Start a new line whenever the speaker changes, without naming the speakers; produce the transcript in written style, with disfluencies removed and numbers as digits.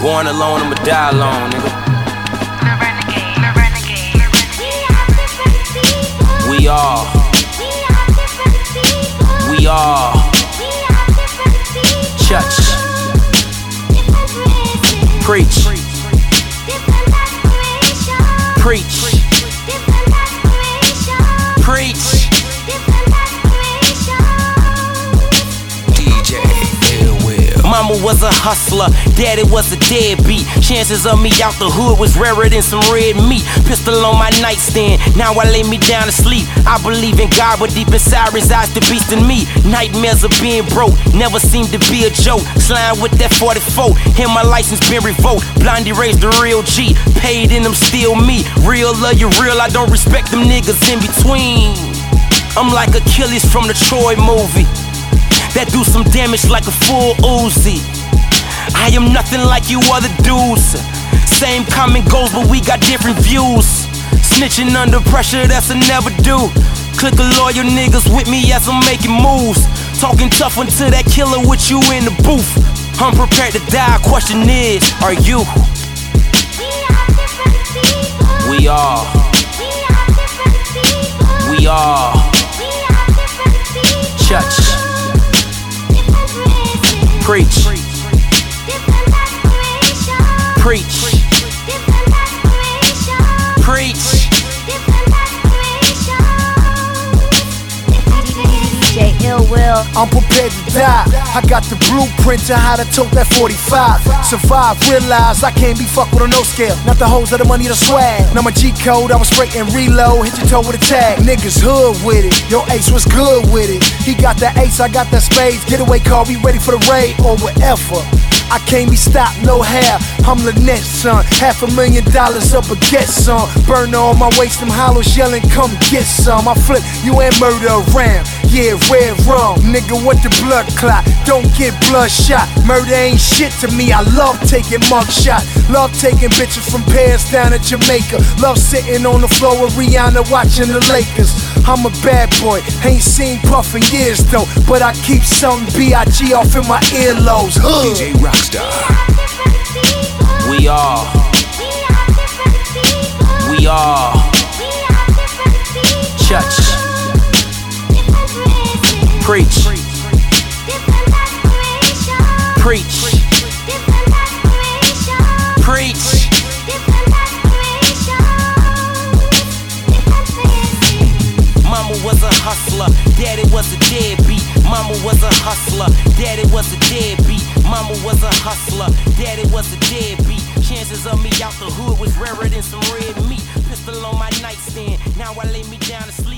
Born alone, I'ma die alone, nigga.
The renegade.
We are. We are. Church. Preach. Preach. Preach. DJ Ill. Mama was a hustler, daddy was a deadbeat. Chances of me out the hood was rarer than some red meat. Pistol on my nightstand, now I lay me down to sleep. I believe in God, but deep inside resides the beast in me. Nightmares of being broke, never seemed to be a joke. Slime with that 44, and my license been revoked. Blondie raised the real G, paid in them still me. Real love you real, I don't respect them niggas in between. I'm like Achilles from the Troy movie, that do some damage like a full Uzi. I am nothing like you other dudes. Same common goals, but we got different views. Snitching under pressure, that's a never do. Click a loyal niggas with me as I'm making moves. Talking tough until that killer with you in the booth. I'm prepared to die, question is, are you? We are. We are. Church. Preach. Preach. Preach.
DJ Ill Will.
I'm prepared to die. I got the blueprint to how to tote that 45. Survive, realize I can't be fucked with a no scale. Not the hoes or the money, the swag. Now my G code, I was straight and reload. Hit your toe with a tag. Niggas hood with it. Yo, Ace was good with it. He got that ace, I got that spades. Getaway car, we ready for the raid or whatever. I can't be stopped, no hair. I'm Lynette's son. $500,000 up a get some. Burner on my waist, them hollows yelling, come get some. I flip you and murder around. Yeah, red rum. Nigga, what the blood clot? Don't get bloodshot. Murder ain't shit to me. I love taking mugshots. Love taking bitches from Paris down to Jamaica. Love sitting on the floor with Rihanna watching the Lakers. I'm a bad boy. Ain't seen Puff in years though, but I keep something B.I.G. off in my earlobes.
DJ Rockstar.
We are. We are. Church. Preach. Preach. Preach. Mama was a hustler, daddy was a deadbeat. Mama was a hustler, daddy was a deadbeat. Mama was a hustler, daddy was a deadbeat. Chances of me out the hood was rarer than some red meat. Pistol on my nightstand, now I lay me down to sleep.